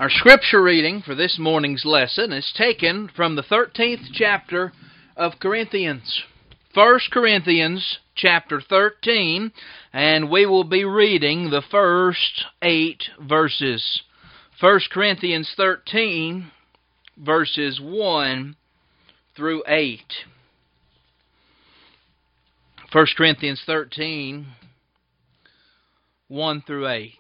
Our scripture reading for this morning's lesson is taken from the 13th chapter of Corinthians. 1 Corinthians chapter 13, and we will be reading the first 8 verses. 1 Corinthians 13, verses 1 through 8. 1 Corinthians 13, 1 through 8.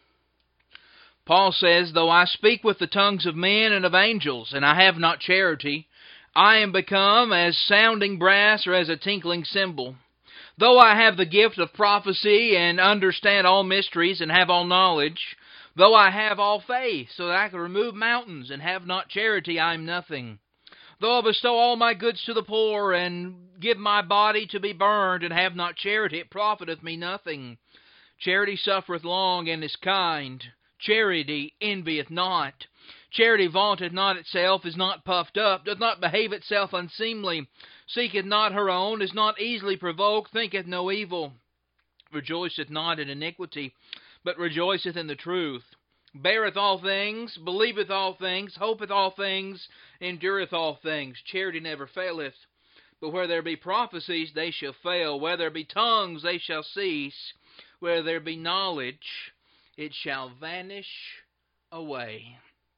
Paul says, "Though I speak with the tongues of men and of angels, and I have not charity, I am become as sounding brass or as a tinkling cymbal. Though I have the gift of prophecy and understand all mysteries and have all knowledge, though I have all faith so that I can remove mountains and have not charity, I am nothing. Though I bestow all my goods to the poor and give my body to be burned and have not charity, it profiteth me nothing. Charity suffereth long and is kind. Charity envieth not. Charity vaunteth not itself, is not puffed up, doth not behave itself unseemly, seeketh not her own, is not easily provoked, thinketh no evil, rejoiceth not in iniquity, but rejoiceth in the truth, beareth all things, believeth all things, hopeth all things, endureth all things. Charity never faileth. But where there be prophecies, they shall fail. Where there be tongues, they shall cease. Where there be knowledge, it shall vanish away."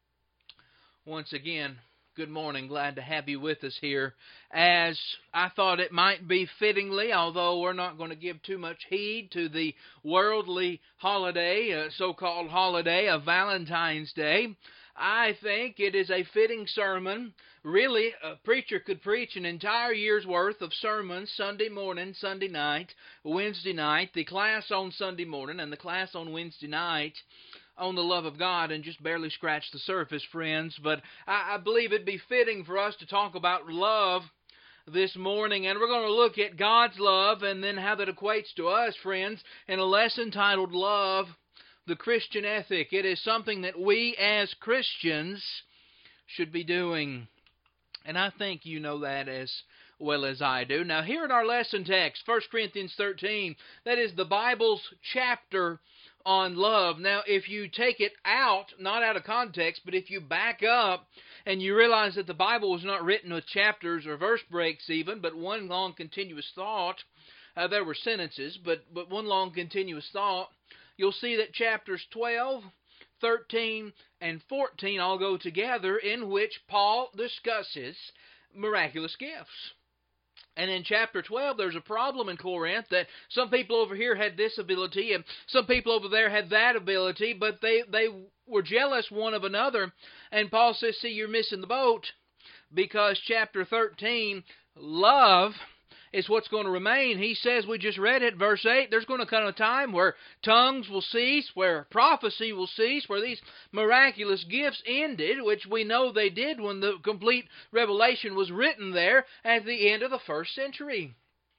Once again, good morning. Glad to have you with us here. As I thought it might be fittingly, although we're not going to give too much heed to the worldly holiday, so-called holiday of Valentine's Day, I think it is a fitting sermon. Really, a preacher could preach an entire year's worth of sermons, Sunday morning, Sunday night, Wednesday night, the class on Sunday morning and the class on Wednesday night on the love of God, and just barely scratch the surface, friends. But I believe it'd be fitting for us to talk about love this morning, and we're going to look at God's love and then how that equates to us, friends, in a lesson titled Love, the Christian Ethic. It is something that we as Christians should be doing. And I think you know that as well as I do. Now, here in our lesson text, 1 Corinthians 13, that is the Bible's chapter on love. Now, if you take it out, not out of context, but if you back up and you realize that the Bible was not written with chapters or verse breaks even, but one long continuous thought, there were sentences, but one long continuous thought, you'll see that chapters 12, 13, and 14 all go together, in which Paul discusses miraculous gifts. And in chapter 12, there's a problem in Corinth that some people over here had this ability and some people over there had that ability, but they were jealous one of another. And Paul says, see, you're missing the boat, because chapter 13, love is what's going to remain. He says, we just read it, verse 8, there's going to come a time where tongues will cease, where prophecy will cease, where these miraculous gifts ended, which we know they did when the complete revelation was written there at the end of the first century.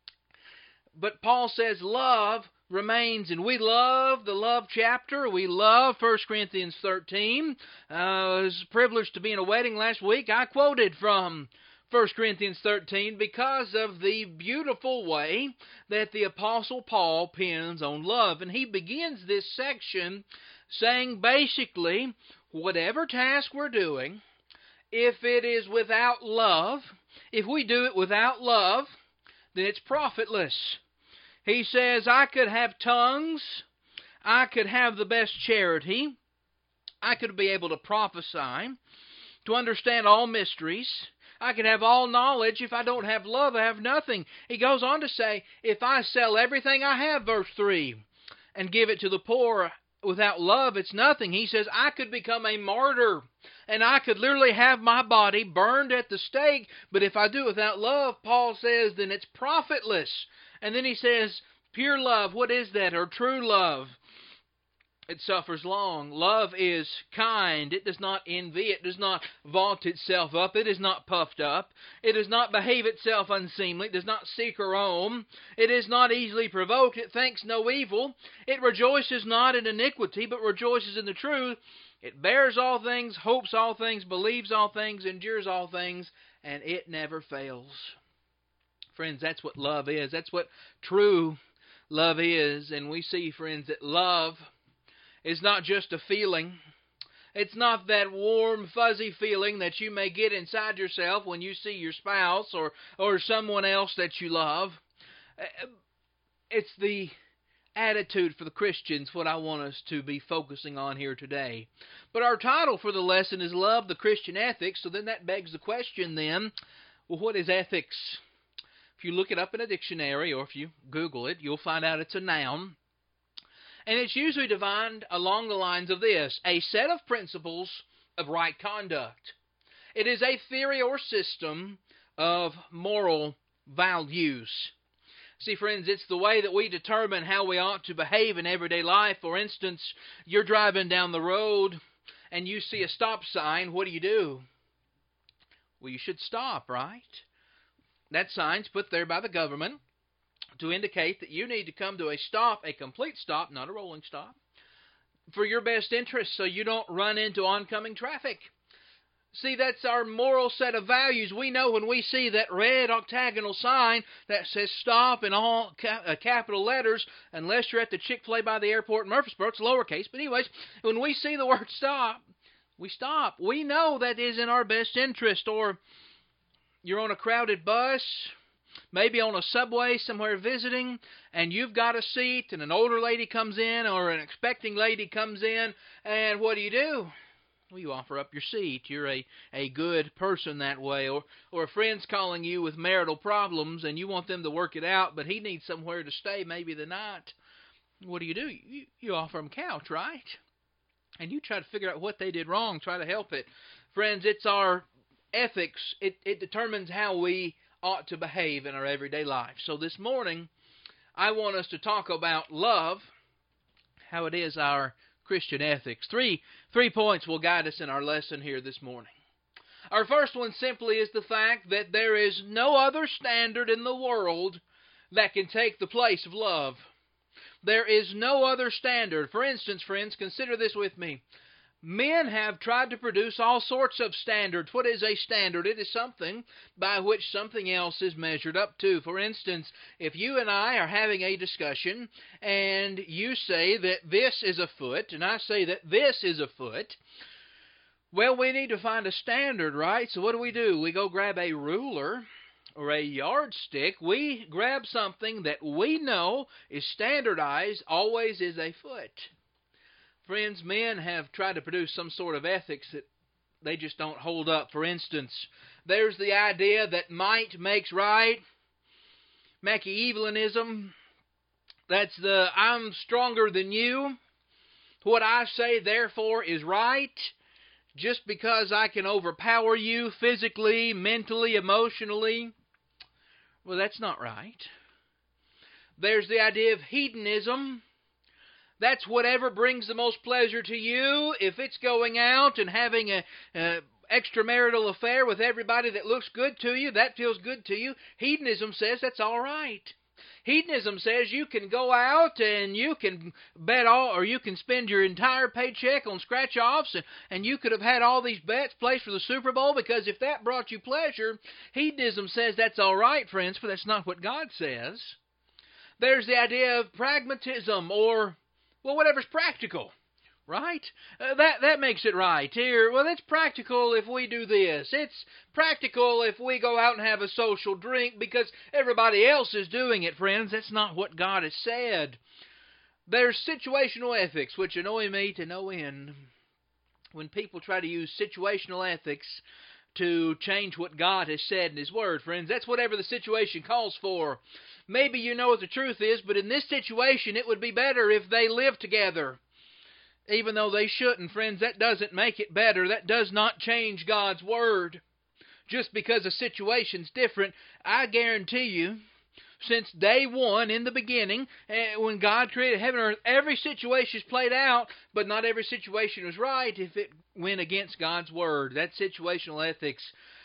But Paul says love remains, and we love the love chapter. We love 1 Corinthians 13. I was privileged to be in a wedding last week. I quoted from 1 Corinthians 13 because of the beautiful way that the Apostle Paul pens on love. And he begins this section saying basically, whatever task we're doing, if it is without love, if we do it without love, then it's profitless. He says, I could have tongues, I could have the best charity, I could be able to prophesy, to understand all mysteries, I could have all knowledge. If I don't have love, I have nothing. He goes on to say, if I sell everything I have, verse 3, and give it to the poor, without love, it's nothing. He says, I could become a martyr, and I could literally have my body burned at the stake, but if I do it without love, Paul says, then it's profitless. And then he says, pure love, what is that? Or true love? It suffers long. Love is kind. It does not envy. It does not vaunt itself up. It is not puffed up. It does not behave itself unseemly. It does not seek her own. It is not easily provoked. It thinks no evil. It rejoices not in iniquity, but rejoices in the truth. It bears all things, hopes all things, believes all things, endures all things, and it never fails. Friends, that's what love is. That's what true love is. And we see, friends, that love is not just a feeling. It's not that warm, fuzzy feeling that you may get inside yourself when you see your spouse or someone else that you love. It's the attitude for the Christians, what I want us to be focusing on here today. But our title for the lesson is Love, the Christian Ethics. So then that begs the question then, well, what is ethics? If you look it up in a dictionary or if you Google it, you'll find out it's a noun. And it's usually defined along the lines of this: a set of principles of right conduct. It is a theory or system of moral values. See, friends, it's the way that we determine how we ought to behave in everyday life. For instance, you're driving down the road and you see a stop sign. What do? Well, you should stop, right? That sign's put there by the government to indicate that you need to come to a stop, a complete stop, not a rolling stop, for your best interest so you don't run into oncoming traffic. See, that's our moral set of values. We know when we see that red octagonal sign that says stop in all capital letters, unless you're at the Chick-fil-A by the airport in Murfreesboro, it's lowercase. But anyways, when we see the word stop, we stop. We know that is in our best interest. Or you're on a crowded bus, maybe on a subway somewhere visiting, and you've got a seat, and an older lady comes in or an expecting lady comes in, and what do? Well, you offer up your seat. You're a good person that way. Or a friend's calling you with marital problems, and you want them to work it out, but he needs somewhere to stay maybe the night. What do? You offer them couch, right? And you try to figure out what they did wrong, try to help it. Friends, it's our ethics. It determines how we ought to behave in our everyday life. So this morning, I want us to talk about love, how it is our Christian ethics. Three points will guide us in our lesson here this morning. Our first one simply is the fact that there is no other standard in the world that can take the place of love. There is no other standard. For instance, friends, consider this with me. Men have tried to produce all sorts of standards. What is a standard? It is something by which something else is measured up to. For instance, if you and I are having a discussion and you say that this is a foot and I say that this is a foot, well, we need to find a standard, right? So what do? We go grab a ruler or a yardstick. We grab something that we know is standardized, always is a foot. Friends, men have tried to produce some sort of ethics that they just don't hold up. For instance, there's the idea that might makes right, Machiavellianism. That's the I'm stronger than you. What I say, therefore, is right. Just because I can overpower you physically, mentally, emotionally. Well, that's not right. There's the idea of hedonism. That's whatever brings the most pleasure to you. If it's going out and having an extramarital affair with everybody that looks good to you, that feels good to you, hedonism says that's all right. Hedonism says you can go out and you can bet all, or you can spend your entire paycheck on scratch-offs, and you could have had all these bets placed for the Super Bowl, because if that brought you pleasure, hedonism says that's all right, friends, but that's not what God says. There's the idea of pragmatism, or well, whatever's practical, right? That makes it right. Here, well, it's practical if we do this. It's practical if we go out and have a social drink because everybody else is doing it, friends. That's not what God has said. There's situational ethics, which annoy me to no end. When people try to use situational ethics to change what God has said in His Word, friends, that's whatever the situation calls for. Maybe you know what the truth is, but in this situation it would be better if they lived together. Even though they shouldn't, friends, that doesn't make it better. That does not change God's Word. Just because a situation's different, I guarantee you, since day one, in the beginning, when God created heaven and earth, every situation is played out, but not every situation was right if it went against God's Word. That's situational ethics.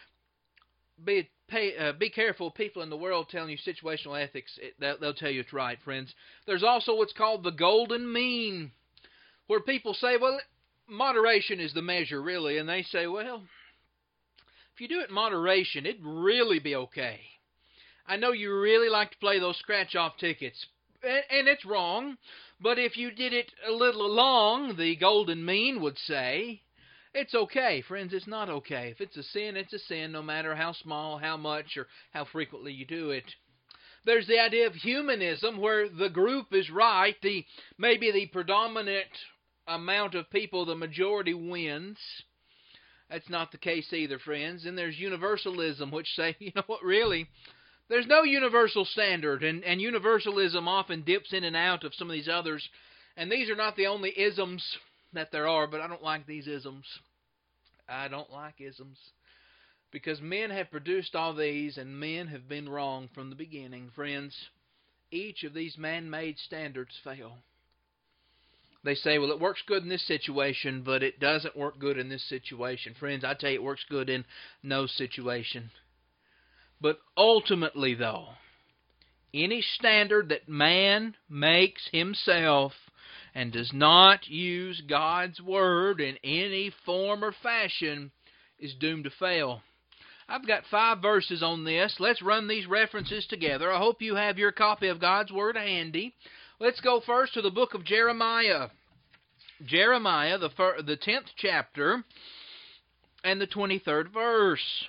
Be careful of people in the world telling you situational ethics. They'll tell you it's right, friends. There's also what's called the golden mean, where people say, well, moderation is the measure, really. And they say, well, if you do it in moderation, it'd really be okay. I know you really like to play those scratch-off tickets, and it's wrong. But if you did it a little long, the golden mean would say, It's okay, friends, it's not okay. If it's a sin, no matter how small, how much, or how frequently you do it. There's the idea of humanism, where the group is right, maybe the predominant amount of people, the majority wins. That's not the case either, friends. And there's universalism, which say, you know what, really, there's no universal standard, and universalism often dips in and out of some of these others. And these are not the only isms that there are, but I don't like these isms. I don't like isms. Because men have produced all these, and men have been wrong from the beginning. Friends, each of these man-made standards fail. They say, well, it works good in this situation, but it doesn't work good in this situation. Friends, I tell you, it works good in no situation. But ultimately, though, any standard that man makes himself and does not use God's Word in any form or fashion is doomed to fail. I've got 5 verses on this. Let's run these references together. I hope you have your copy of God's Word handy. Let's go first to the book of Jeremiah. Jeremiah, the 10th chapter, and the 23rd verse.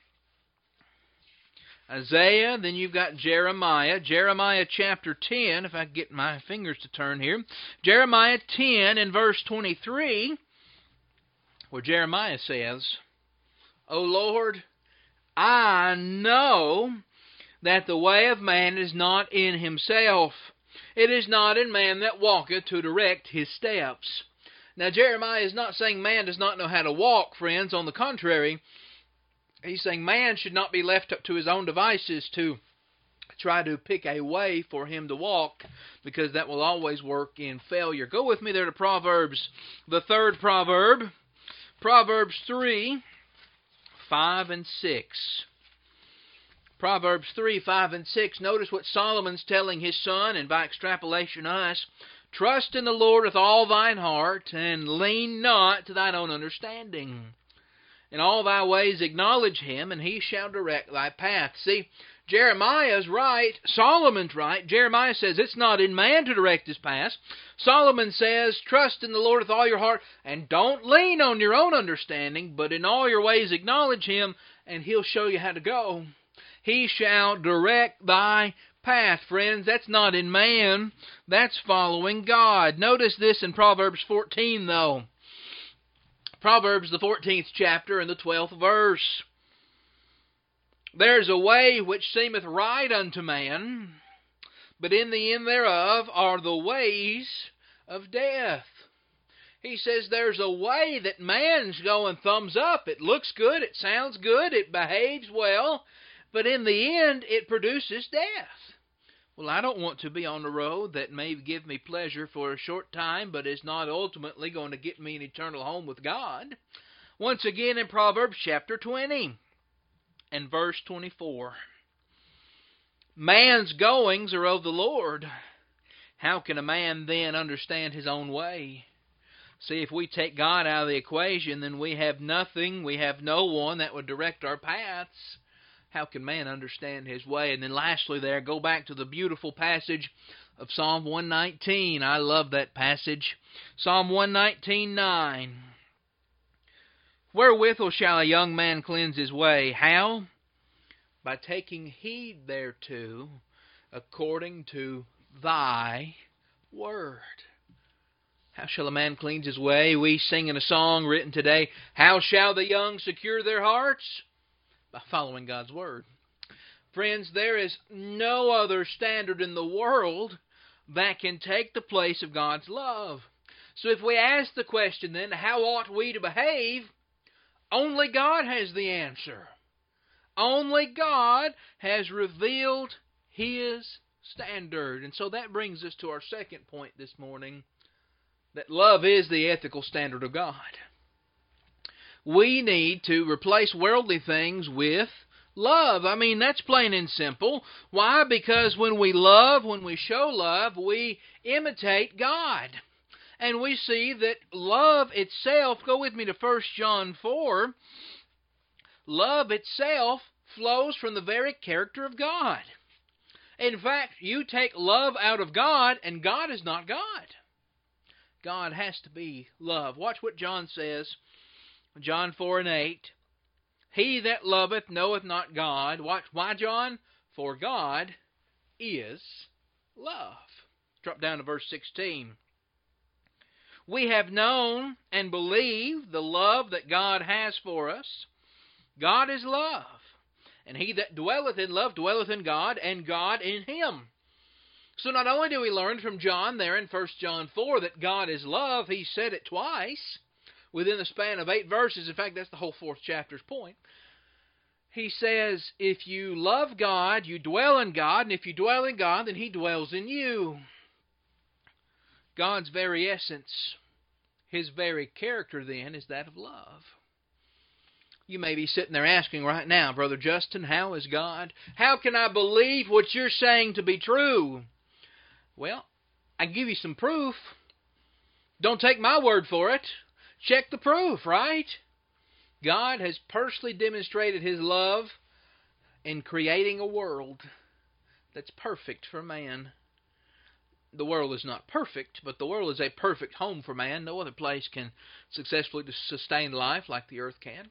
Isaiah, then you've got Jeremiah. Jeremiah chapter 10, if I can get my fingers to turn here. Jeremiah 10 and verse 23, where Jeremiah says, O Lord, I know that the way of man is not in himself. It is not in man that walketh to direct his steps. Now Jeremiah is not saying man does not know how to walk, friends. On the contrary, he's saying man should not be left up to his own devices to try to pick a way for him to walk, because that will always work in failure. Go with me there to Proverbs, the 3rd proverb. Proverbs 3, 5 and 6. Proverbs 3, 5 and 6. Notice what Solomon's telling his son, and by extrapolation us. Trust in the Lord with all thine heart, and lean not to thine own understanding. In all thy ways acknowledge him, and he shall direct thy path. See, Jeremiah's right. Solomon's right. Jeremiah says it's not in man to direct his path. Solomon says, trust in the Lord with all your heart, and don't lean on your own understanding, but in all your ways acknowledge him, and he'll show you how to go. He shall direct thy path. Friends, that's not in man. That's following God. Notice this in Proverbs 14, though. Proverbs, the 14th chapter, and the 12th verse. There's a way which seemeth right unto man, but in the end thereof are the ways of death. He says there's a way that man's going thumbs up. It looks good, it sounds good, it behaves well, but in the end it produces death. Well, I don't want to be on a road that may give me pleasure for a short time, but is not ultimately going to get me an eternal home with God. Once again in Proverbs chapter 20 and verse 24. Man's goings are of the Lord. How can a man then understand his own way? See, if we take God out of the equation, then we have nothing, we have no one that would direct our paths. How can man understand his way? And then lastly there, go back to the beautiful passage of Psalm 119. I love that passage. Psalm 119:9. Wherewithal shall a young man cleanse his way? How? By taking heed thereto, according to thy word. How shall a man cleanse his way? We sing in a song written today, how shall the young secure their hearts? By following God's Word. Friends, there is no other standard in the world that can take the place of God's love. So if we ask the question then, how ought we to behave? Only God has the answer. Only God has revealed His standard. And so that brings us to our second point this morning, that love is the ethical standard of God. We need to replace worldly things with love. I mean, that's plain and simple. Why? Because when we love, when we show love, we imitate God. And we see that love itself, go with me to 1 John 4, love itself flows from the very character of God. In fact, you take love out of God, and God is not God. God has to be love. Watch what John says John 4 and 8. He that loveth knoweth not God. Why, John? For God is love. Drop down to verse 16. We have known and believed the love that God has for us. God is love. And he that dwelleth in love dwelleth in God, and God in him. So not only do we learn from John there in 1 John 4 that God is love, he said it twice within the span of 8 verses. In fact, that's the whole 4th chapter's point. He says, if you love God, you dwell in God, and if you dwell in God, then he dwells in you. God's very essence, his very character then, is that of love. You may be sitting there asking right now, Brother Justin, how is God? How can I believe what you're saying to be true? Well, I can give you some proof. Don't take my word for it. Check the proof, right? God has personally demonstrated his love in creating a world that's perfect for man. The world is not perfect, but the world is a perfect home for man. No other place can successfully sustain life like the earth can.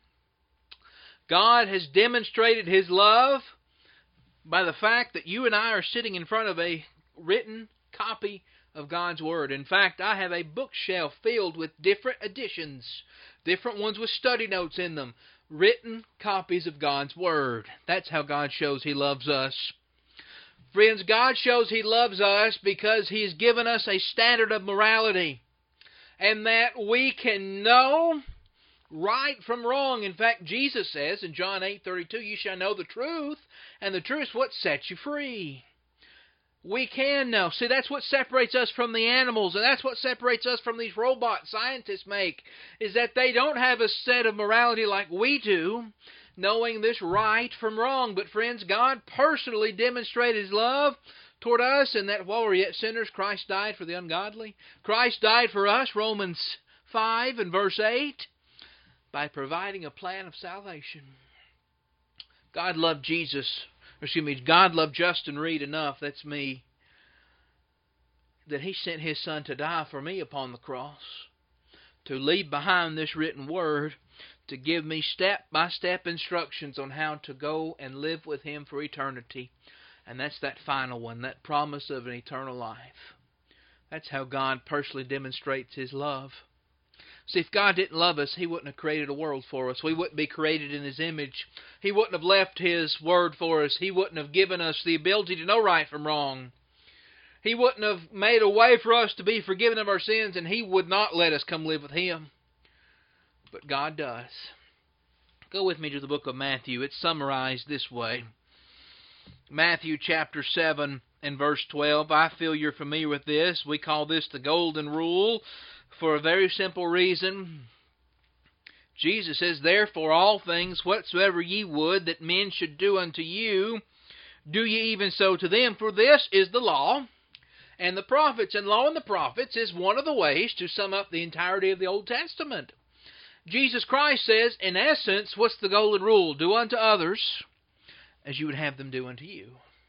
God has demonstrated his love by the fact that you and I are sitting in front of a written copy of God's Word. In fact, I have a bookshelf filled with different editions, different ones with study notes in them, written copies of God's Word. That's how God shows he loves us. Friends, God shows he loves us because he has given us a standard of morality, and that we can know right from wrong. In fact, Jesus says in John 8:32, you shall know the truth, and the truth is what sets you free. We can know. See, that's what separates us from the animals, and that's what separates us from these robot scientists make, is that they don't have a set of morality like we do, knowing this right from wrong. But friends, God personally demonstrated his love toward us in that while we were yet sinners, Christ died for the ungodly. Christ died for us, Romans 5 and verse 8, by providing a plan of salvation. God loved God loved Justin Reed enough, that's me, that he sent his Son to die for me upon the cross, to leave behind this written word, to give me step-by-step instructions on how to go and live with him for eternity. And that's that final one, that promise of an eternal life. That's how God personally demonstrates his love. See, if God didn't love us, he wouldn't have created a world for us. We wouldn't be created in his image. He wouldn't have left his word for us. He wouldn't have given us the ability to know right from wrong. He wouldn't have made a way for us to be forgiven of our sins, and he would not let us come live with him. But God does. Go with me to the book of Matthew. It's summarized this way. Matthew chapter 7 and verse 12. I feel you're familiar with this. We call this the golden rule for a very simple reason. Jesus says, therefore all things whatsoever ye would that men should do unto you, do ye even so to them. For this is the law and the prophets. And law and the prophets is one of the ways to sum up the entirety of the Old Testament. Jesus Christ says, in essence, what's the golden rule? Do unto others as you would have them do unto you.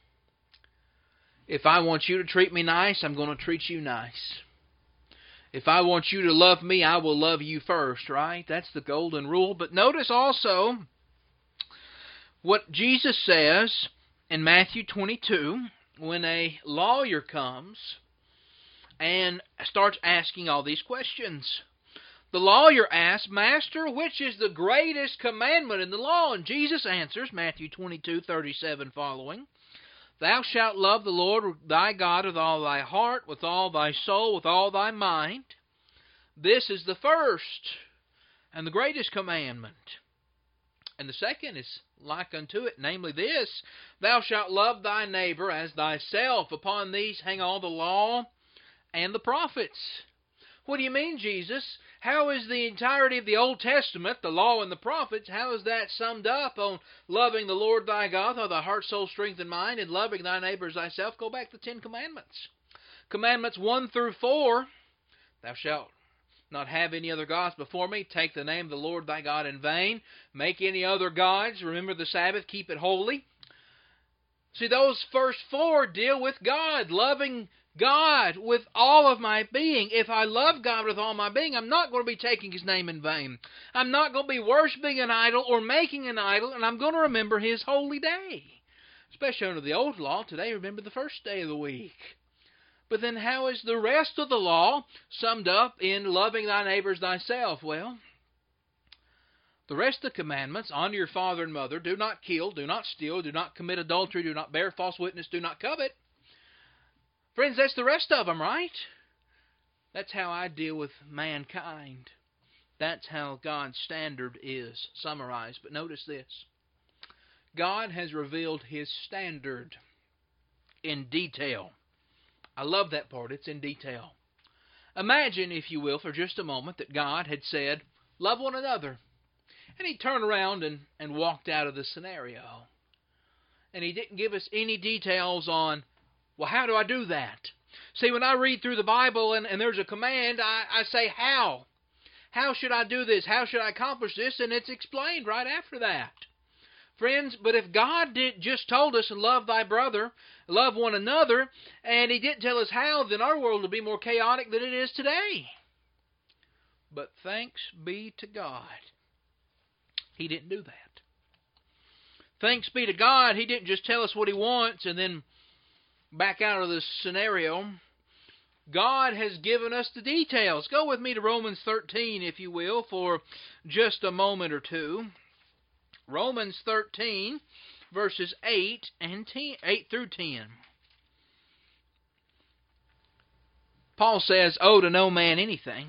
If I want you to treat me nice, I'm going to treat you nice. If I want you to love me, I will love you first, right? That's the golden rule. But notice also what Jesus says in Matthew 22 when a lawyer comes and starts asking all these questions. The lawyer asks, Master, which is the greatest commandment in the law? And Jesus answers, Matthew 22:37 following, Thou shalt love the Lord thy God with all thy heart, with all thy soul, with all thy mind. This is the first and the greatest commandment. And the second is like unto it, namely this, Thou shalt love thy neighbor as thyself. Upon these hang all the law and the prophets. What do you mean, Jesus? How is the entirety of the Old Testament, the law and the prophets, how is that summed up on loving the Lord thy God with all thy heart, soul, strength, and mind, and loving thy neighbor as thyself? Go back to the 10 Commandments. Commandments 1 through 4, Thou shalt not have any other gods before me. Take the name of the Lord thy God in vain. Make any other gods. Remember the Sabbath. Keep it holy. See, those first 4 deal with God, loving God with all of my being. If I love God with all my being, I'm not going to be taking His name in vain. I'm not going to be worshiping an idol or making an idol, and I'm going to remember His holy day. Especially under the old law, today remember the first day of the week. But then how is the rest of the law summed up in loving thy neighbor as thyself? Well, the rest of the commandments: honor your father and mother, do not kill, do not steal, do not commit adultery, do not bear false witness, do not covet. Friends, that's the rest of them, right? That's how I deal with mankind. That's how God's standard is summarized. But notice this. God has revealed His standard in detail. I love that part. It's in detail. Imagine, if you will, for just a moment, that God had said, love one another. And He turned around and walked out of the scenario. And He didn't give us any details on, well, how do I do that? See, when I read through the Bible and there's a command, I say, how? How should I do this? How should I accomplish this? And it's explained right after that. Friends, but if God just told us, love thy brother, love one another, and He didn't tell us how, then our world would be more chaotic than it is today. But thanks be to God, He didn't do that. Thanks be to God, He didn't just tell us what He wants and then back out of the scenario. God has given us the details. Go with me to Romans 13, if you will, for just a moment or two. Romans 13, verses 8 through 10. Paul says, owe to no man anything,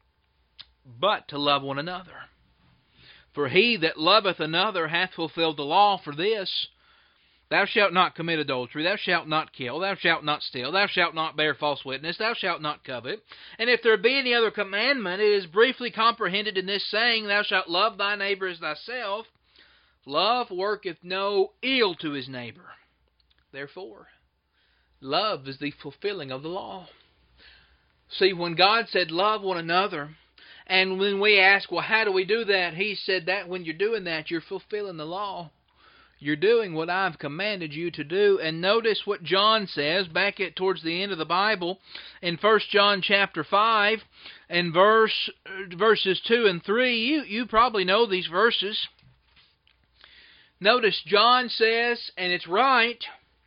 but to love one another. For he that loveth another hath fulfilled the law for this: thou shalt not commit adultery, thou shalt not kill, thou shalt not steal, thou shalt not bear false witness, thou shalt not covet. And if there be any other commandment, it is briefly comprehended in this saying, thou shalt love thy neighbor as thyself. Love worketh no ill to his neighbor. Therefore, love is the fulfilling of the law. See, when God said love one another, and when we ask, well, how do we do that? He said that when you're doing that, you're fulfilling the law. You're doing what I've commanded you to do. And notice what John says back towards the end of the Bible in 1 John chapter 5 and verses 2 and 3. You probably know these verses. Notice John says, and it's right,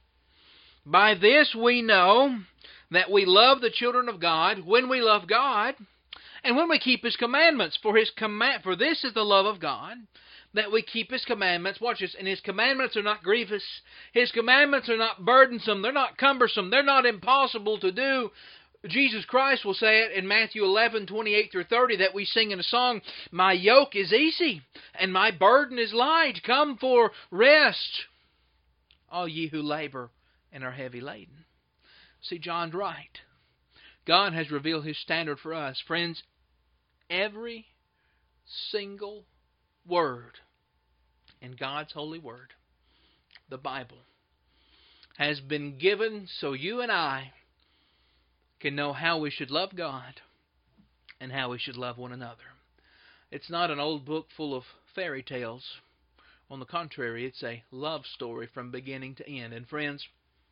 by this we know that we love the children of God, when we love God, and when we keep His commandments. For this is the love of God, that we keep His commandments. Watch this. And His commandments are not grievous. His commandments are not burdensome. They're not cumbersome. They're not impossible to do. Jesus Christ will say it in Matthew 11, 28 through 30, that we sing in a song, my yoke is easy, and my burden is light. Come for rest, all ye who labor and are heavy laden. See, John's right. God has revealed His standard for us. Friends, every single word in God's holy word, the Bible, has been given so you and I can know how we should love God and how we should love one another. It's not an old book full of fairy tales. On the contrary, it's a love story from beginning to end. And friends,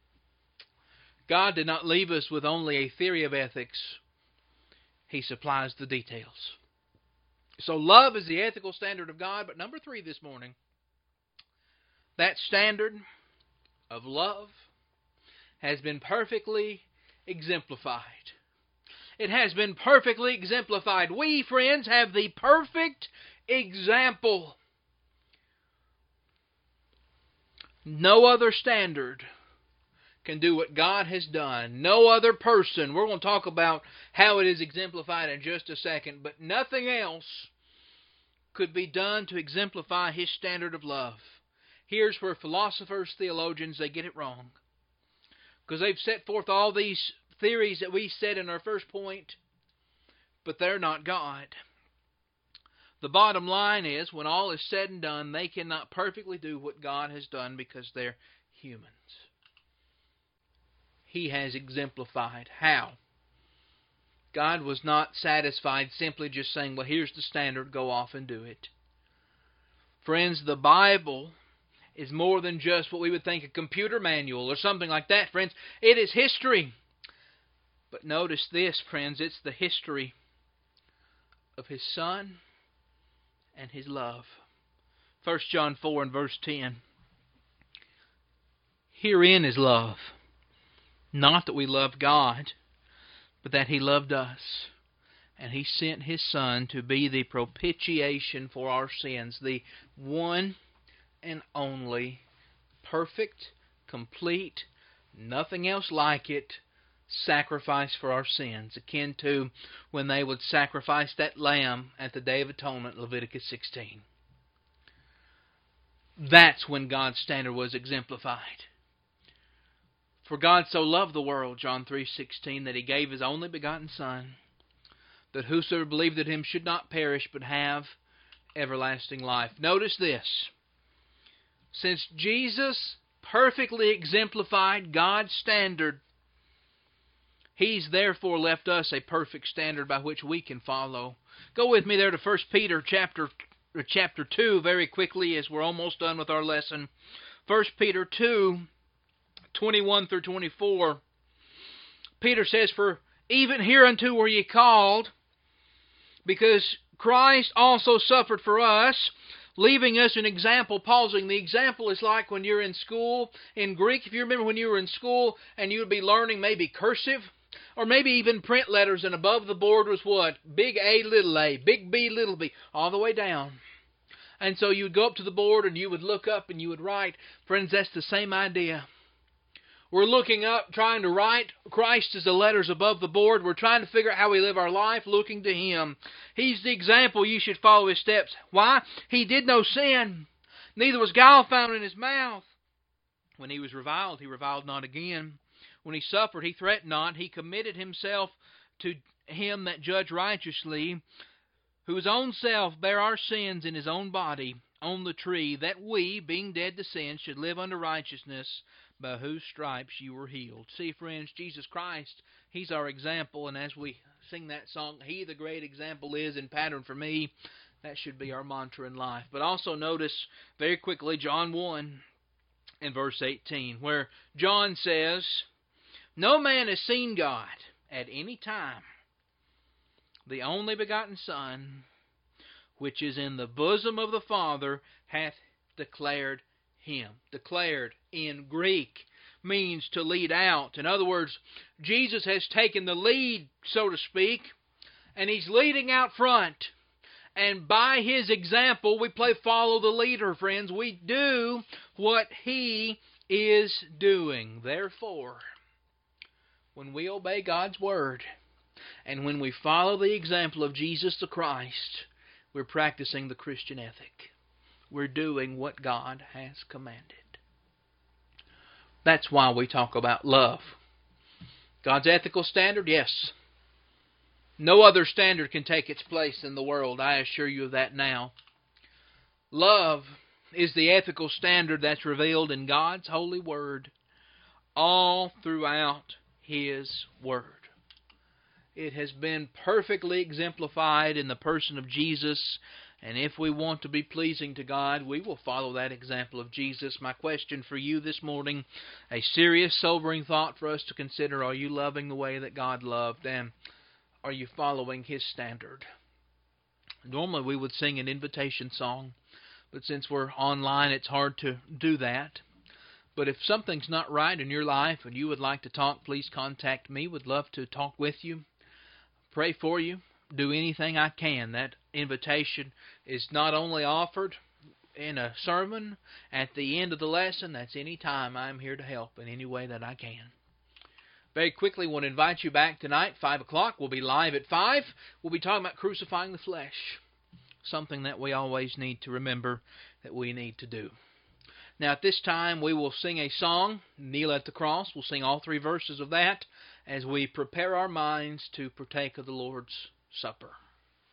God did not leave us with only a theory of ethics. He supplies the details. So love is the ethical standard of God. But number 3 this morning, that standard of love has been perfectly exemplified. It has been perfectly exemplified. We, friends, have the perfect example. No other standard can do what God has done. No other person. We're going to talk about how it is exemplified in just a second, but nothing else could be done to exemplify His standard of love. Here's where philosophers, theologians, they get it wrong. Because they've set forth all these theories that we said in our first point, but they're not God. The bottom line is, when all is said and done, they cannot perfectly do what God has done because they're humans. He has exemplified. How? God was not satisfied simply just saying, well, here's the standard, go off and do it. Friends, the Bible is more than just what we would think a computer manual or something like that, friends. It is history. But notice this, friends, it's the history of His Son and His love. 1 John 4 and verse 10. Herein is love, not that we loved God, but that He loved us, and He sent His Son to be the propitiation for our sins, the one and only perfect, complete, nothing else like it, sacrifice for our sins, akin to when they would sacrifice that lamb at the Day of Atonement, Leviticus 16. That's when God's standard was exemplified. For God so loved the world, John 3:16, that He gave His only begotten Son, that whosoever believed in Him should not perish, but have everlasting life. Notice this. Since Jesus perfectly exemplified God's standard, He's therefore left us a perfect standard by which we can follow. Go with me there to 1 Peter chapter 2 very quickly, as we're almost done with our lesson. 1 Peter 2, 21 through 24. Peter says, "For even hereunto were ye called, because Christ also suffered for us, leaving us an example." Pausing. The example is like when you're in school in Greek. If you remember when you were in school and you would be learning maybe cursive, or maybe even print letters, and above the board was what? Big A, little a, big B, little b, all the way down. And so you would go up to the board and you would look up and you would write. Friends, that's the same idea. We're looking up, trying to write Christ as the letters above the board. We're trying to figure out how we live our life, looking to Him. He's the example. You should follow His steps. Why? He did no sin. Neither was guile found in His mouth. When He was reviled, He reviled not again. When He suffered, He threatened not. He committed Himself to Him that judged righteously, who His own self bare our sins in His own body on the tree, that we, being dead to sin, should live unto righteousness, by whose stripes you were healed. See, friends, Jesus Christ, He's our example, and as we sing that song, He the great example is and pattern for me, that should be our mantra in life. But also notice very quickly John 1 and verse 18, where John says, "No man has seen God at any time. The only begotten Son, which is in the bosom of the Father, hath declared Him." Declared in Greek means to lead out. In other words, Jesus has taken the lead, so to speak, and He's leading out front. And by His example, we follow the leader, friends. We do what He is doing. Therefore, when we obey God's Word, and when we follow the example of Jesus the Christ, we're practicing the Christian ethic. We're doing what God has commanded. That's why we talk about love. God's ethical standard, yes. No other standard can take its place in the world. I assure you of that now. Love is the ethical standard that's revealed in God's holy Word all throughout His Word. It has been perfectly exemplified in the person of Jesus, and if we want to be pleasing to God, we will follow that example of Jesus. My question for you this morning, a serious, sobering thought for us to consider: are you loving the way that God loved, and are you following His standard? Normally we would sing an invitation song, but since we're online, it's hard to do that. But if something's not right in your life and you would like to talk, please contact me. Would love to talk with you, pray for you, do anything I can. That invitation is not only offered in a sermon at the end of the lesson. That's any time I'm here to help in any way that I can. Very quickly, want to invite you back tonight, 5 o'clock. We'll be live at 5. We'll be talking about crucifying the flesh, something that we always need to remember that we need to do. Now, at this time, we will sing a song, Kneel at the Cross. We'll sing all 3 verses of that as we prepare our minds to partake of the Lord's Supper.